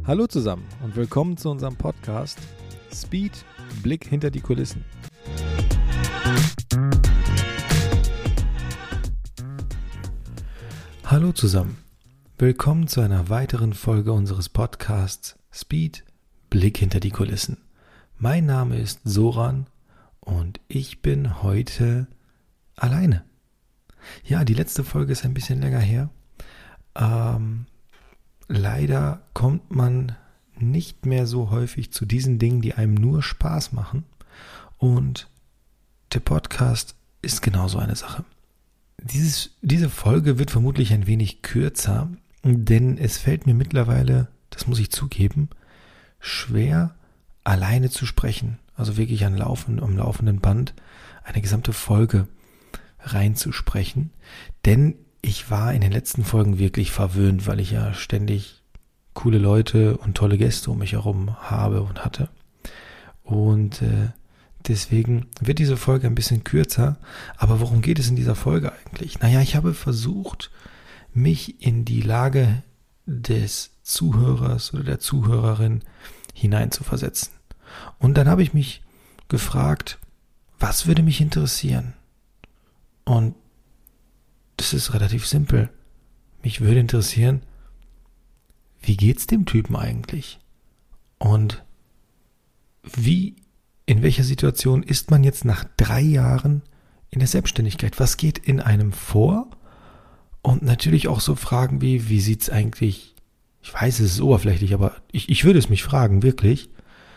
Hallo zusammen und willkommen zu unserem Podcast Speed, Blick hinter die Kulissen. Hallo zusammen, willkommen zu einer weiteren Folge unseres Podcasts Speed, Blick hinter die Kulissen. Mein Name ist Soran und ich bin heute alleine. Ja, die letzte Folge ist ein bisschen länger her. Leider kommt man nicht mehr so häufig zu diesen Dingen, die einem nur Spaß machen. Und der Podcast ist genauso eine Sache. Diese Folge wird vermutlich ein wenig kürzer, denn es fällt mir mittlerweile, das muss ich zugeben, schwer, alleine zu sprechen. Also wirklich am laufenden Band eine gesamte Folge reinzusprechen. Denn ich war in den letzten Folgen wirklich verwöhnt, weil ich ja ständig coole Leute und tolle Gäste um mich herum habe und hatte. Und deswegen wird diese Folge ein bisschen kürzer. Aber worum geht es in dieser Folge eigentlich? Naja, ich habe versucht, mich in die Lage des Zuhörers oder der Zuhörerin hineinzuversetzen. Und dann habe ich mich gefragt, was würde mich interessieren? Und das ist relativ simpel. Mich würde interessieren, wie geht's dem Typen eigentlich? Und in welcher Situation ist man jetzt nach 3 Jahren in der Selbstständigkeit? Was geht in einem vor? Und natürlich auch so Fragen wie sieht's eigentlich, ich weiß, es ist oberflächlich, aber ich würde es mich fragen, wirklich.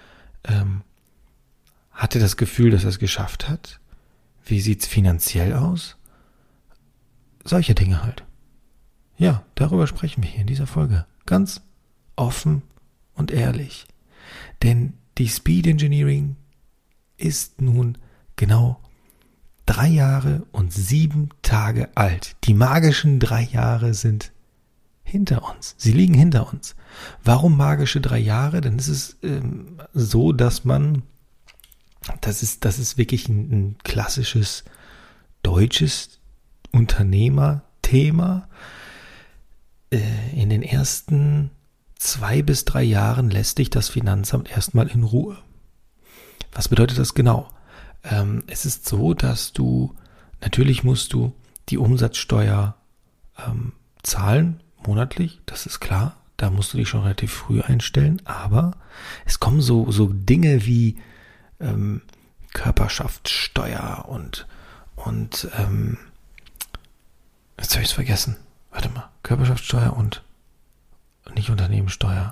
Hat er das Gefühl, dass er es geschafft hat? Wie sieht's finanziell aus? Solche Dinge halt. Ja, darüber sprechen wir hier in dieser Folge. Ganz offen und ehrlich. Denn die Speed Engineering ist nun genau 3 Jahre und 7 Tage alt. Die magischen 3 Jahre sind hinter uns. Sie liegen hinter uns. Warum magische 3 Jahre? Denn es ist so, dass das ist wirklich ein klassisches deutsches Unternehmerthema. In den ersten 2 bis 3 Jahren lässt dich das Finanzamt erstmal in Ruhe. Was bedeutet das genau? Es ist so, dass natürlich musst du die Umsatzsteuer zahlen, monatlich, das ist klar. Da musst du dich schon relativ früh einstellen, aber es kommen so Dinge wie Körperschaftssteuer und jetzt habe ich es vergessen. Warte mal. Körperschaftssteuer und nicht Unternehmenssteuer.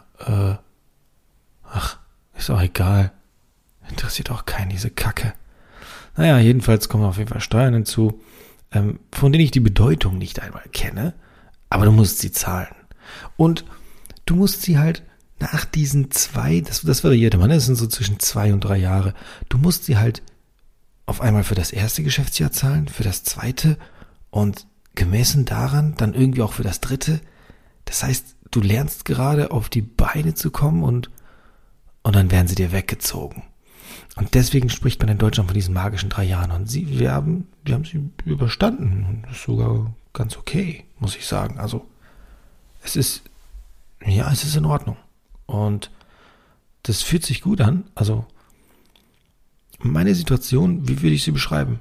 Ist auch egal. Interessiert auch keinen, diese Kacke. Naja, jedenfalls kommen auf jeden Fall Steuern hinzu, von denen ich die Bedeutung nicht einmal kenne, aber du musst sie zahlen. Und du musst sie halt nach diesen 2, das variiert immer, das sind so zwischen 2 und 3 Jahre. Du musst sie halt auf einmal für das erste Geschäftsjahr zahlen, für das zweite und gemessen daran dann irgendwie auch für das dritte. Das heißt, du lernst gerade auf die Beine zu kommen und dann werden sie dir weggezogen. Und deswegen spricht man in Deutschland von diesen magischen 3 Jahren. Und wir haben sie überstanden. Und das ist sogar ganz okay, muss ich sagen. Also es ist in Ordnung. Und das fühlt sich gut an. Also meine Situation, wie würde ich sie beschreiben?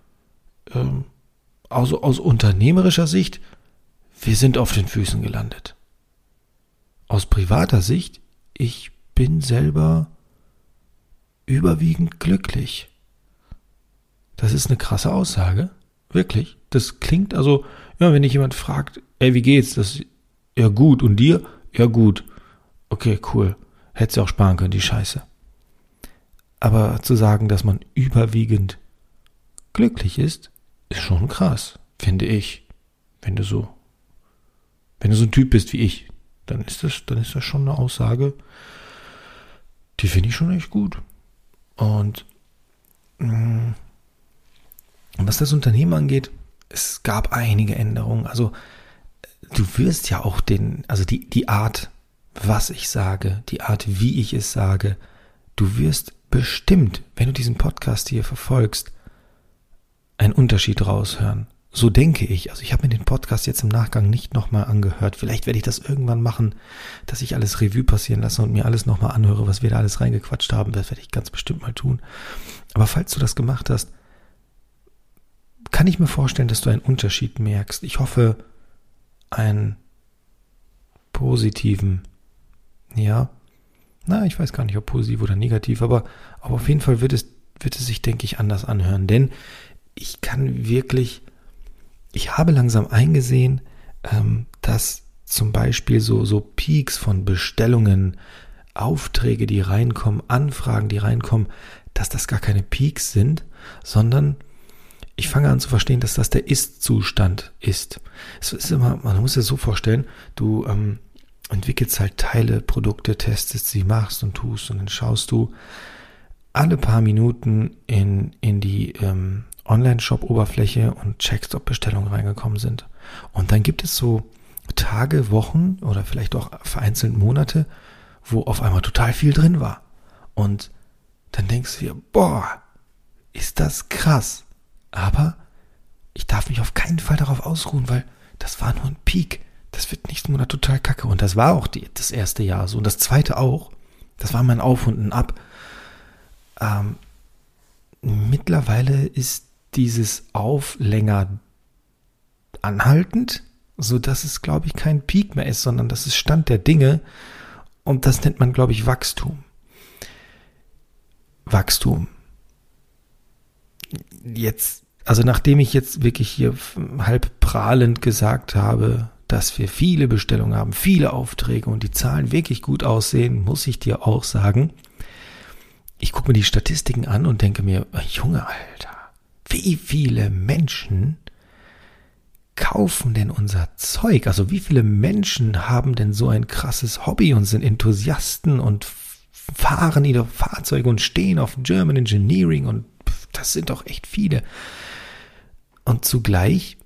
Also aus unternehmerischer Sicht, wir sind auf den Füßen gelandet. Aus privater Sicht, ich bin selber überwiegend glücklich. Das ist eine krasse Aussage, wirklich. Das klingt also, ja, wenn dich jemand fragt, wie geht's? Ja gut, und dir? Ja gut. Okay, cool. Hättest du auch sparen können, die Scheiße. Aber zu sagen, dass man überwiegend glücklich ist schon krass, finde ich. Wenn du so ein Typ bist wie ich, dann ist das schon eine Aussage, die finde ich schon echt gut. Und was das Unternehmen angeht, es gab einige Änderungen. Also du wirst ja auch die Art, was ich sage, die Art, wie ich es sage, du wirst bestimmt, wenn du diesen Podcast hier verfolgst, einen Unterschied raushören. So denke ich. Also ich habe mir den Podcast jetzt im Nachgang nicht nochmal angehört. Vielleicht werde ich das irgendwann machen, dass ich alles Revue passieren lasse und mir alles nochmal anhöre, was wir da alles reingequatscht haben. Das werde ich ganz bestimmt mal tun. Aber falls du das gemacht hast, kann ich mir vorstellen, dass du einen Unterschied merkst. Ich hoffe, einen positiven, ja. Ich weiß gar nicht, ob positiv oder negativ, aber auf jeden Fall wird es sich, denke ich, anders anhören. Denn ich habe langsam eingesehen, dass zum Beispiel so Peaks von Bestellungen, Aufträge, die reinkommen, Anfragen, die reinkommen, dass das gar keine Peaks sind, sondern ich fange an zu verstehen, dass das der Ist-Zustand ist. Es ist immer, man muss sich so vorstellen, du entwickelst halt Teile, Produkte, testest sie, machst und tust und dann schaust du alle paar Minuten in die Online-Shop-Oberfläche und checkst, ob Bestellungen reingekommen sind. Und dann gibt es so Tage, Wochen oder vielleicht auch vereinzelt Monate, wo auf einmal total viel drin war. Und dann denkst du dir, boah, ist das krass. Aber ich darf mich auf keinen Fall darauf ausruhen, weil das war nur ein Peak. Das wird nächsten Monat total kacke. Und das war auch das erste Jahr so. Und das zweite auch. Das war mein Auf und ein Ab. Mittlerweile ist dieses Auf länger anhaltend, sodass es, glaube ich, kein Peak mehr ist, sondern das ist Stand der Dinge. Und das nennt man, glaube ich, Wachstum. Jetzt, also nachdem ich jetzt wirklich hier halb prahlend gesagt habe, dass wir viele Bestellungen haben, viele Aufträge und die Zahlen wirklich gut aussehen, muss ich dir auch sagen, ich gucke mir die Statistiken an und denke mir, Junge, Alter, wie viele Menschen kaufen denn unser Zeug? Also wie viele Menschen haben denn so ein krasses Hobby und sind Enthusiasten und fahren ihre Fahrzeuge und stehen auf German Engineering und das sind doch echt viele. Und zugleich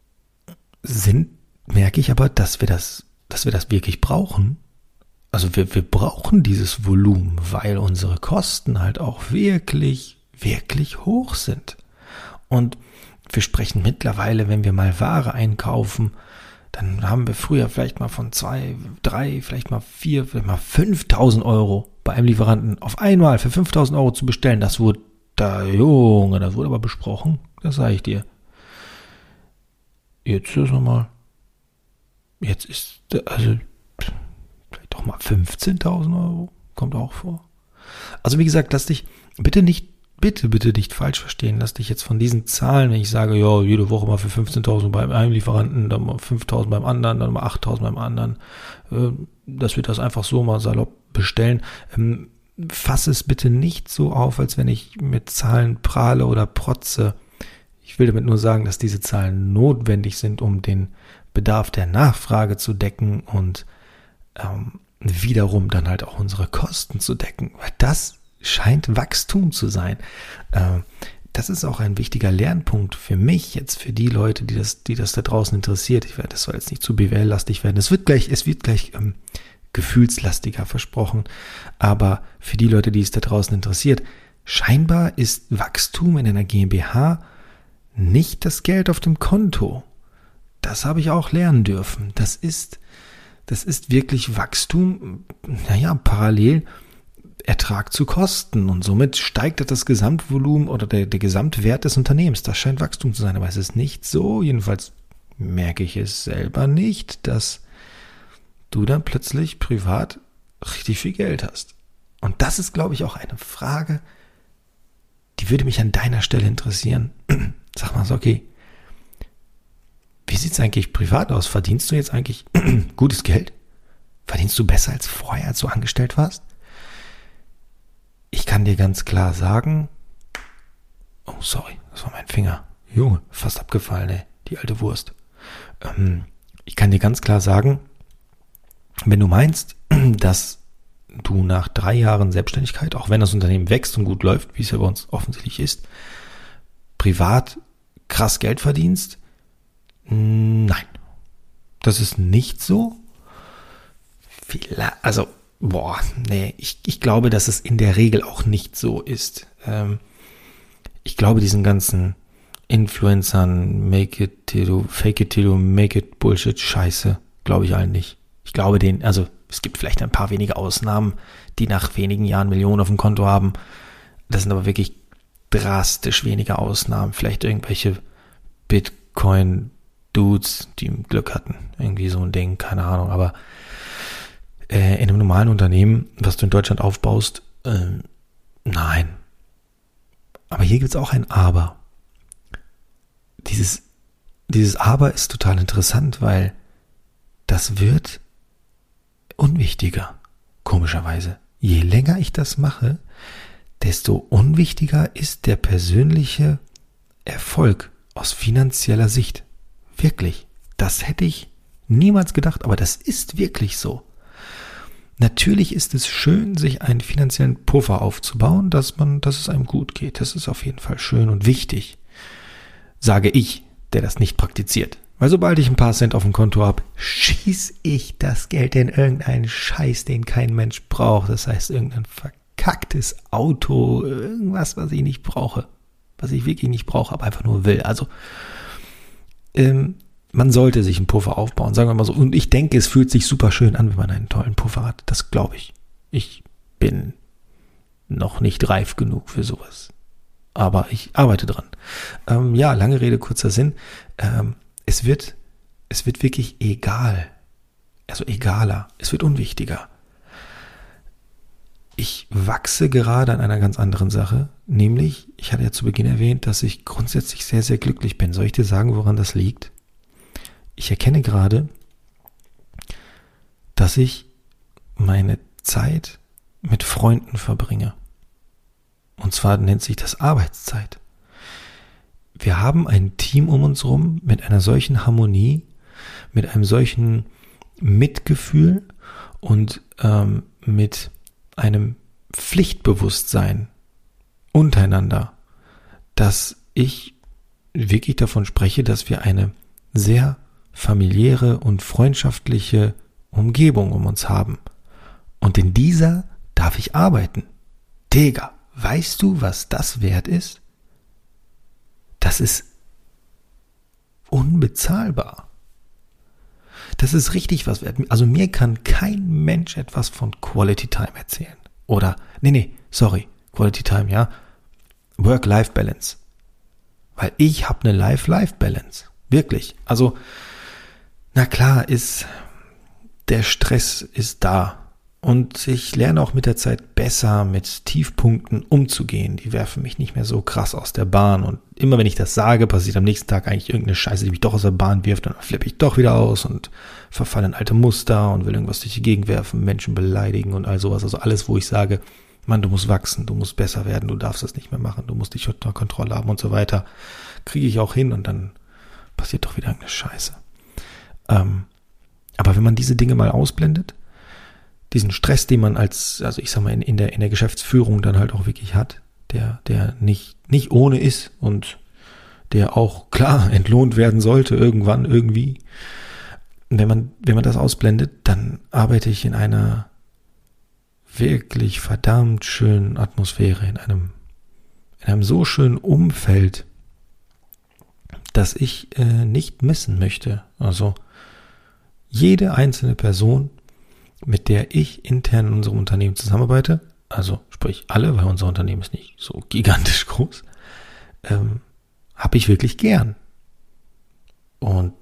merke ich aber, dass wir das wirklich brauchen. Also wir brauchen dieses Volumen, weil unsere Kosten halt auch wirklich, wirklich hoch sind. Und wir sprechen mittlerweile, wenn wir mal Ware einkaufen, dann haben wir früher vielleicht mal von 2, 3, vielleicht mal 4, vielleicht mal 5.000 Euro bei einem Lieferanten auf einmal für 5.000 Euro zu bestellen. Das wurde aber besprochen, das sage ich dir. Jetzt ist also vielleicht doch mal 15.000 Euro, kommt auch vor. Also wie gesagt, lass dich bitte nicht falsch verstehen. Lass dich jetzt von diesen Zahlen, wenn ich sage, ja, jede Woche mal für 15.000 beim einen Lieferanten, dann mal 5.000 beim anderen, dann mal 8.000 beim anderen, dass wir das einfach so mal salopp bestellen. Fass es bitte nicht so auf, als wenn ich mit Zahlen prahle oder protze. Ich will damit nur sagen, dass diese Zahlen notwendig sind, um den Bedarf der Nachfrage zu decken und wiederum dann halt auch unsere Kosten zu decken. Weil das scheint Wachstum zu sein. Das ist auch ein wichtiger Lernpunkt für mich, jetzt für die Leute, die das da draußen interessiert. Das soll jetzt nicht zu BWL-lastig werden. Es wird gleich gefühlslastiger, versprochen. Aber für die Leute, die es da draußen interessiert, scheinbar ist Wachstum in einer GmbH nicht das Geld auf dem Konto. Das habe ich auch lernen dürfen. Das ist wirklich Wachstum, parallel Ertrag zu Kosten und somit steigt das Gesamtvolumen oder der Gesamtwert des Unternehmens. Das scheint Wachstum zu sein, aber es ist nicht so, jedenfalls merke ich es selber nicht, dass du dann plötzlich privat richtig viel Geld hast. Und das ist, glaube ich, auch eine Frage, die würde mich an deiner Stelle interessieren. Sag mal so, okay, wie sieht es eigentlich privat aus? Verdienst du jetzt eigentlich gutes Geld? Verdienst du besser als vorher, als du angestellt warst? Ich kann dir ganz klar sagen, oh sorry, das war mein Finger. Junge, fast abgefallen, ey, die alte Wurst. Ich kann dir ganz klar sagen, wenn du meinst, dass du nach 3 Jahren Selbstständigkeit, auch wenn das Unternehmen wächst und gut läuft, wie es ja bei uns offensichtlich ist, privat krass Geld verdienst, nein, das ist nicht so. Ich glaube, dass es in der Regel auch nicht so ist. Ich glaube, diesen ganzen Influencern, fake it till you make it Bullshit, Scheiße, glaube ich allen nicht. Ich glaube also es gibt vielleicht ein paar wenige Ausnahmen, die nach wenigen Jahren Millionen auf dem Konto haben. Das sind aber wirklich drastisch wenige Ausnahmen. Vielleicht irgendwelche Bitcoin-Dudes, die Glück hatten. Irgendwie so ein Ding, keine Ahnung. Aber in einem normalen Unternehmen, was du in Deutschland aufbaust, nein. Aber hier gibt es auch ein Aber. Dieses Aber ist total interessant, weil das wird unwichtiger, komischerweise. Je länger ich das mache, desto unwichtiger ist der persönliche Erfolg aus finanzieller Sicht. Wirklich. Das hätte ich niemals gedacht, aber das ist wirklich so. Natürlich ist es schön, sich einen finanziellen Puffer aufzubauen, dass es einem gut geht. Das ist auf jeden Fall schön und wichtig. Sage ich, der das nicht praktiziert. Weil sobald ich ein paar Cent auf dem Konto habe, schieße ich das Geld in irgendeinen Scheiß, den kein Mensch braucht. Das heißt, irgendein verkacktes Auto, irgendwas, was ich nicht brauche. Was ich wirklich nicht brauche, aber einfach nur will. Also, man sollte sich einen Puffer aufbauen, sagen wir mal so. Und ich denke, es fühlt sich super schön an, wenn man einen tollen Puffer hat. Das glaube ich. Ich bin noch nicht reif genug für sowas. Aber ich arbeite dran. Ja, lange Rede, kurzer Sinn. Es wird wirklich egal. Also egaler. Es wird unwichtiger. Ich wachse gerade an einer ganz anderen Sache. Nämlich, ich hatte ja zu Beginn erwähnt, dass ich grundsätzlich sehr, sehr glücklich bin. Soll ich dir sagen, woran das liegt? Ich erkenne gerade, dass ich meine Zeit mit Freunden verbringe. Und zwar nennt sich das Arbeitszeit. Wir haben ein Team um uns rum mit einer solchen Harmonie, mit einem solchen Mitgefühl und mit einem Pflichtbewusstsein untereinander, dass ich wirklich davon spreche, dass wir eine sehr familiäre und freundschaftliche Umgebung um uns haben. Und in dieser darf ich arbeiten. Digga, weißt du, was das wert ist? Das ist unbezahlbar. Das ist richtig was wert. Also mir kann kein Mensch etwas von Quality Time erzählen. Oder, Quality Time, ja. Work-Life-Balance. Weil ich habe eine Life-Life-Balance. Wirklich. Also, na klar, der Stress ist da. Und ich lerne auch mit der Zeit besser mit Tiefpunkten umzugehen. Die werfen mich nicht mehr so krass aus der Bahn. Und immer wenn ich das sage, passiert am nächsten Tag eigentlich irgendeine Scheiße, die mich doch aus der Bahn wirft. Und dann flippe ich doch wieder aus und verfalle in alte Muster und will irgendwas durch die Gegend werfen, Menschen beleidigen und all sowas. Also alles, wo ich sage, Mann, du musst wachsen, du musst besser werden, du darfst das nicht mehr machen, du musst dich unter Kontrolle haben und so weiter. Kriege ich auch hin und dann passiert doch wieder irgendeine Scheiße. Aber wenn man diese Dinge mal ausblendet, diesen Stress, den man in der Geschäftsführung dann halt auch wirklich hat, der nicht ohne ist und der auch klar entlohnt werden sollte irgendwann irgendwie. Wenn man das ausblendet, dann arbeite ich in einer wirklich verdammt schönen Atmosphäre, in einem so schönen Umfeld, dass ich nicht missen möchte. Also jede einzelne Person, mit der ich intern in unserem Unternehmen zusammenarbeite, also sprich alle, weil unser Unternehmen ist nicht so gigantisch groß, habe ich wirklich gern. Und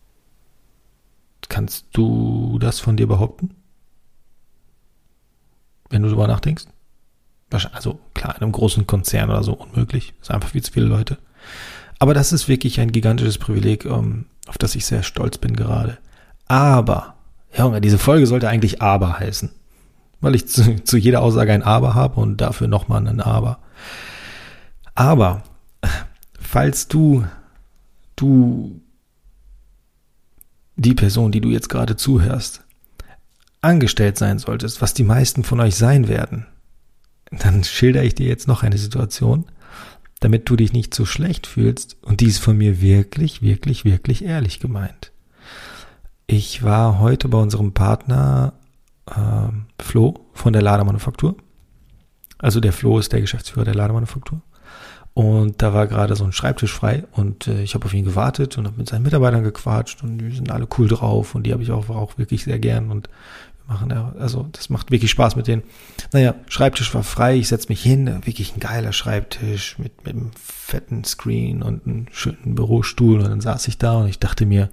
kannst du das von dir behaupten? Wenn du darüber nachdenkst? Also klar, in einem großen Konzern oder so unmöglich. Das ist einfach viel zu viele Leute. Aber das ist wirklich ein gigantisches Privileg, auf das ich sehr stolz bin gerade. Aber, Junge, diese Folge sollte eigentlich Aber heißen. Weil ich zu jeder Aussage ein Aber habe und dafür nochmal ein Aber. Aber, falls du die Person, die du jetzt gerade zuhörst, angestellt sein solltest, was die meisten von euch sein werden, dann schildere ich dir jetzt noch eine Situation, damit du dich nicht so schlecht fühlst. Und die ist von mir wirklich, wirklich, wirklich ehrlich gemeint. Ich war heute bei unserem Partner Flo von der Ladermanufaktur. Also der Flo ist der Geschäftsführer der Ladermanufaktur. Und da war gerade so ein Schreibtisch frei und ich habe auf ihn gewartet und habe mit seinen Mitarbeitern gequatscht und die sind alle cool drauf und die habe ich auch wirklich sehr gern und wir machen ja, also das macht wirklich Spaß mit denen. Naja, Schreibtisch war frei, ich setze mich hin, wirklich ein geiler Schreibtisch mit einem fetten Screen und einem schönen Bürostuhl und dann saß ich da und ich dachte mir,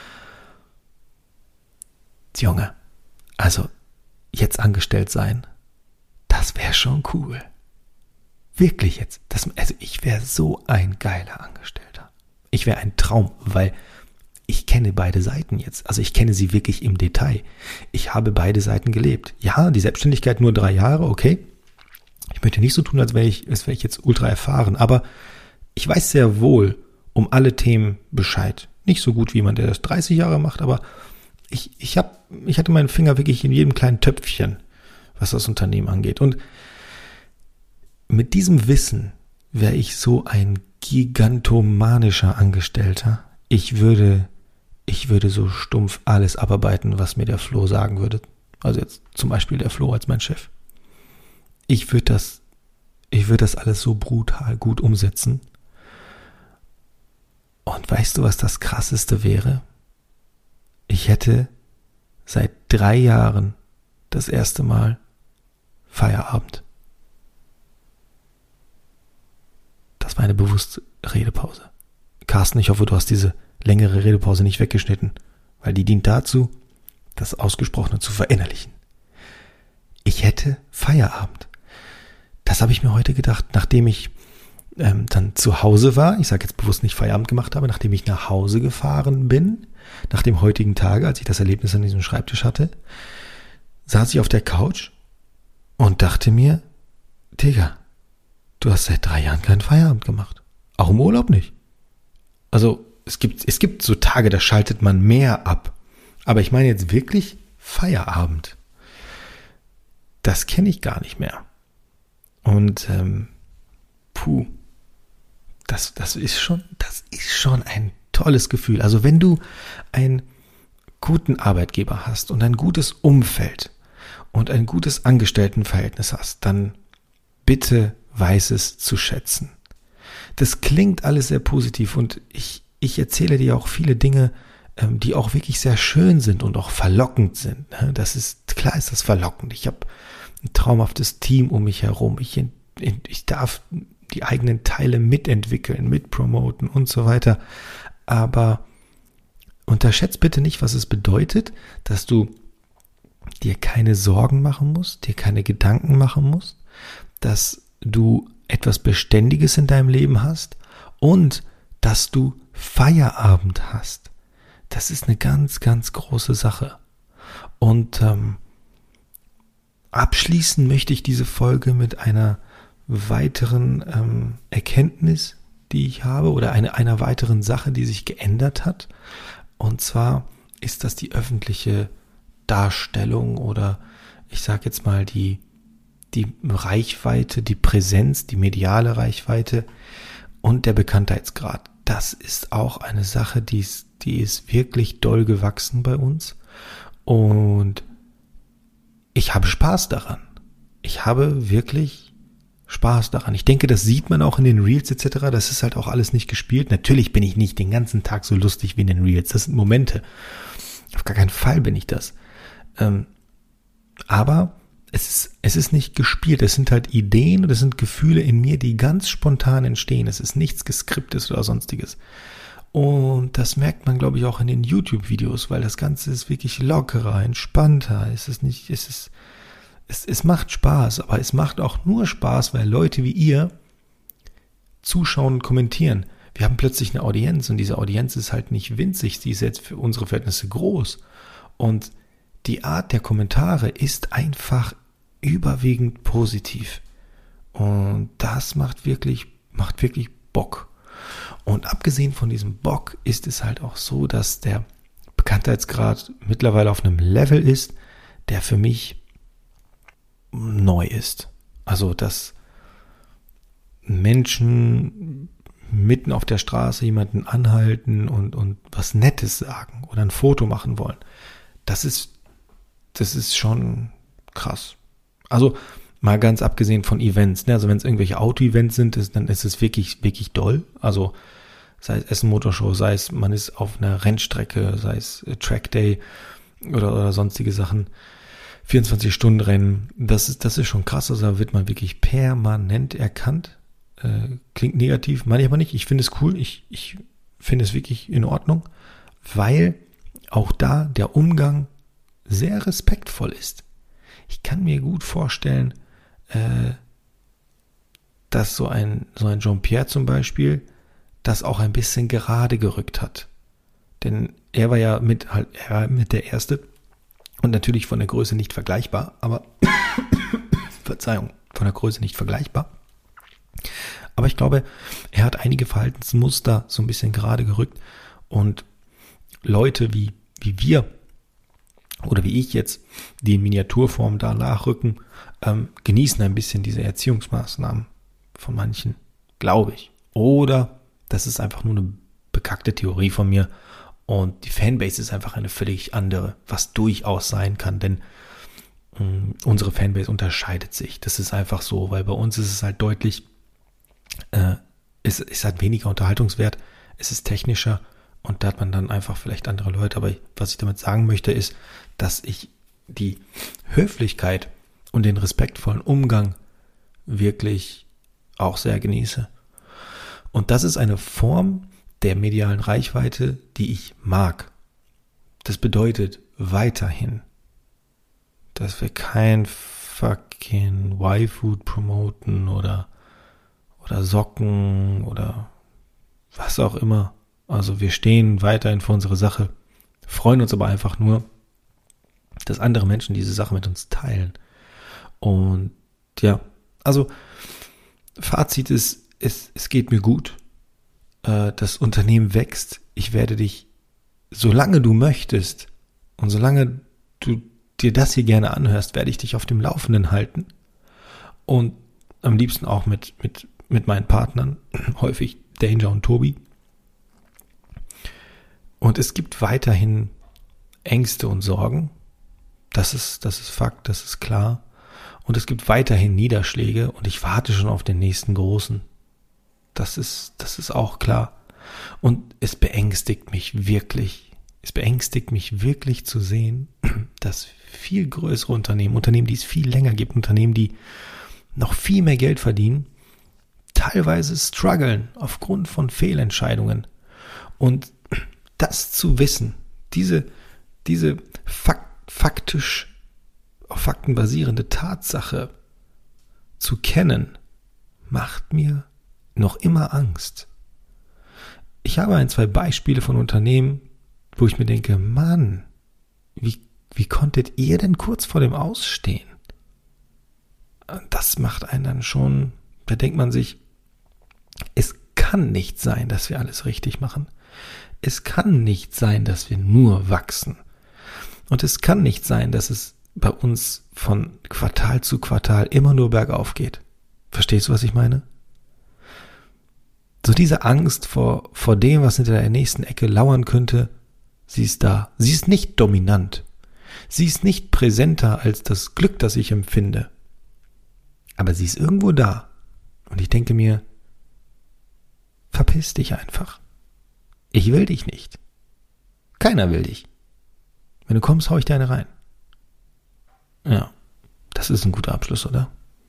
Junge, also jetzt angestellt sein, das wäre schon cool. Wirklich jetzt. Also ich wäre so ein geiler Angestellter. Ich wäre ein Traum, weil ich kenne beide Seiten jetzt. Also ich kenne sie wirklich im Detail. Ich habe beide Seiten gelebt. Ja, die Selbstständigkeit nur 3 Jahre, okay. Ich möchte nicht so tun, als wäre ich jetzt ultra erfahren, aber ich weiß sehr wohl um alle Themen Bescheid. Nicht so gut wie jemand, der das 30 Jahre macht, aber ich hatte meinen Finger wirklich in jedem kleinen Töpfchen, was das Unternehmen angeht. Und mit diesem Wissen wäre ich so ein gigantomanischer Angestellter. Ich würde so stumpf alles abarbeiten, was mir der Flo sagen würde. Also jetzt zum Beispiel der Flo als mein Chef. Ich würde das alles so brutal gut umsetzen. Und weißt du, was das Krasseste wäre? Ich hätte seit 3 Jahren das erste Mal Feierabend. Das war eine bewusste Redepause. Carsten, ich hoffe, du hast diese längere Redepause nicht weggeschnitten, weil die dient dazu, das Ausgesprochene zu verinnerlichen. Ich hätte Feierabend. Das habe ich mir heute gedacht, nachdem ich dann zu Hause war, ich sage jetzt bewusst nicht Feierabend gemacht habe, nachdem ich nach Hause gefahren bin, nach dem heutigen Tage, als ich das Erlebnis an diesem Schreibtisch hatte, saß ich auf der Couch und dachte mir, Digga, du hast seit 3 Jahren keinen Feierabend gemacht. Auch im Urlaub nicht. Also es gibt so Tage, da schaltet man mehr ab. Aber ich meine jetzt wirklich Feierabend. Das kenne ich gar nicht mehr. Und das ist schon ein tolles Gefühl. Also wenn du einen guten Arbeitgeber hast und ein gutes Umfeld und ein gutes Angestelltenverhältnis hast, dann bitte weiß es zu schätzen. Das klingt alles sehr positiv und ich erzähle dir auch viele Dinge, die auch wirklich sehr schön sind und auch verlockend sind. Das ist, klar ist das verlockend. Ich habe ein traumhaftes Team um mich herum. Ich darf die eigenen Teile mitentwickeln, mitpromoten und so weiter. Aber unterschätzt bitte nicht, was es bedeutet, dass du dir keine Sorgen machen musst, dir keine Gedanken machen musst, dass du etwas Beständiges in deinem Leben hast und dass du Feierabend hast. Das ist eine ganz, ganz große Sache. Und abschließen möchte ich diese Folge mit einer weiteren Erkenntnis, die ich habe, oder einer weiteren Sache, die sich geändert hat. Und zwar ist das die öffentliche Darstellung oder ich sage jetzt mal die Reichweite, die Präsenz, die mediale Reichweite und der Bekanntheitsgrad. Das ist auch eine Sache, die ist wirklich doll gewachsen bei uns und ich habe Spaß daran. Ich habe wirklich Spaß daran. Ich denke, das sieht man auch in den Reels etc. Das ist halt auch alles nicht gespielt. Natürlich bin ich nicht den ganzen Tag so lustig wie in den Reels. Das sind Momente. Auf gar keinen Fall bin ich das. Aber es ist nicht gespielt, es sind halt Ideen und es sind Gefühle in mir, die ganz spontan entstehen. Es ist nichts Geskriptes oder sonstiges. Und das merkt man, glaube ich, auch in den YouTube-Videos, weil das Ganze ist wirklich lockerer, entspannter. Es macht Spaß, aber es macht auch nur Spaß, weil Leute wie ihr zuschauen und kommentieren. Wir haben plötzlich eine Audienz und diese Audienz ist halt nicht winzig, die ist jetzt für unsere Verhältnisse groß. Und die Art der Kommentare ist einfach überwiegend positiv. Und das macht wirklich Bock. Und abgesehen von diesem Bock ist es halt auch so, dass der Bekanntheitsgrad mittlerweile auf einem Level ist, der für mich neu ist. Also, dass Menschen mitten auf der Straße jemanden anhalten und was Nettes sagen oder ein Foto machen wollen. Das ist schon krass. Also Mal ganz abgesehen von Events, ne? Also wenn es irgendwelche Auto-Events sind, dann ist es wirklich, wirklich doll. Also sei es Essen Motorshow, sei es man ist auf einer Rennstrecke, sei es Track Day oder sonstige Sachen, 24-Stunden-Rennen, das ist schon krass. Also da wird man wirklich permanent erkannt. Klingt negativ, meine ich aber nicht. Ich finde es cool, ich finde es wirklich in Ordnung, weil auch da der Umgang sehr respektvoll ist. Ich kann mir gut vorstellen, dass so ein Jean-Pierre zum Beispiel das auch ein bisschen gerade gerückt hat. Denn er war ja mit der Erste und natürlich von der Größe nicht vergleichbar, aber Verzeihung, von der Größe nicht vergleichbar. Aber ich glaube, er hat einige Verhaltensmuster so ein bisschen gerade gerückt und Leute wie wir oder wie ich jetzt, die in Miniaturform da nachrücken, genießen ein bisschen diese Erziehungsmaßnahmen von manchen, glaube ich. Oder das ist einfach nur eine bekackte Theorie von mir und die Fanbase ist einfach eine völlig andere, was durchaus sein kann, denn unsere Fanbase unterscheidet sich. Das ist einfach so, weil bei uns ist es halt deutlich, es hat weniger Unterhaltungswert, es ist technischer und da hat man dann einfach vielleicht andere Leute. Aber was ich damit sagen möchte, ist, dass ich die Höflichkeit und den respektvollen Umgang wirklich auch sehr genieße. Und das ist eine Form der medialen Reichweite, die ich mag. Das bedeutet weiterhin, dass wir kein fucking Y-Food promoten oder Socken oder was auch immer. Also wir stehen weiterhin für unsere Sache, freuen uns aber einfach nur, dass andere Menschen diese Sache mit uns teilen. Und ja, also Fazit ist, es geht mir gut. Das Unternehmen wächst. Ich werde dich, solange du möchtest und solange du dir das hier gerne anhörst, werde ich dich auf dem Laufenden halten. Und am liebsten auch mit meinen Partnern, häufig Danger und Tobi. Und es gibt weiterhin Ängste und Sorgen. Das ist Fakt, das ist klar. Und es gibt weiterhin Niederschläge und ich warte schon auf den nächsten großen. Das ist auch klar. Und es beängstigt mich wirklich. Es beängstigt mich wirklich zu sehen, dass viel größere Unternehmen, die es viel länger gibt, Unternehmen, die noch viel mehr Geld verdienen, teilweise strugglen aufgrund von Fehlentscheidungen. Und das zu wissen, diese faktisch auf Fakten basierende Tatsache zu kennen, macht mir noch immer Angst. Ich habe 2 Beispiele von Unternehmen, wo ich mir denke, Mann, wie konntet ihr denn kurz vor dem Ausstehen? Das macht einen dann schon, da denkt man sich, es kann nicht sein, dass wir alles richtig machen. Es kann nicht sein, dass wir nur wachsen. Und es kann nicht sein, dass es bei uns von Quartal zu Quartal immer nur bergauf geht. Verstehst du, was ich meine? So diese Angst vor dem, was hinter der nächsten Ecke lauern könnte, sie ist da. Sie ist nicht dominant. Sie ist nicht präsenter als das Glück, das ich empfinde. Aber sie ist irgendwo da. Und ich denke mir, verpiss dich einfach. Ich will dich nicht. Keiner will dich. Wenn du kommst, hau ich dir eine rein. Ja, das ist ein guter Abschluss, oder?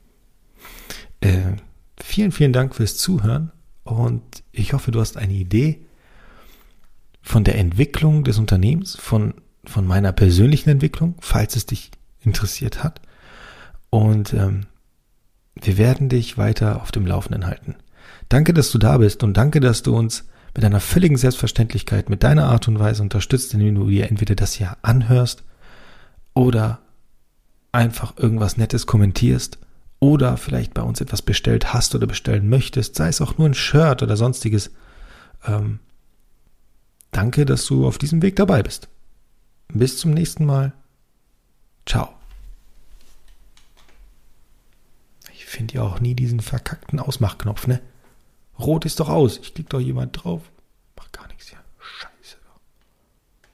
Vielen, vielen Dank fürs Zuhören und ich hoffe, du hast eine Idee von der Entwicklung des Unternehmens, von meiner persönlichen Entwicklung, falls es dich interessiert hat. Und wir werden dich weiter auf dem Laufenden halten. Danke, dass du da bist und danke, dass du uns mit einer völligen Selbstverständlichkeit, mit deiner Art und Weise unterstützt, indem du dir entweder das hier anhörst oder einfach irgendwas Nettes kommentierst oder vielleicht bei uns etwas bestellt hast oder bestellen möchtest, sei es auch nur ein Shirt oder sonstiges. Danke, dass du auf diesem Weg dabei bist. Bis zum nächsten Mal. Ciao. Ich finde ja auch nie diesen verkackten Ausmachknopf, ne? Rot ist doch aus. Ich klicke doch jemand drauf. Macht gar nichts hier.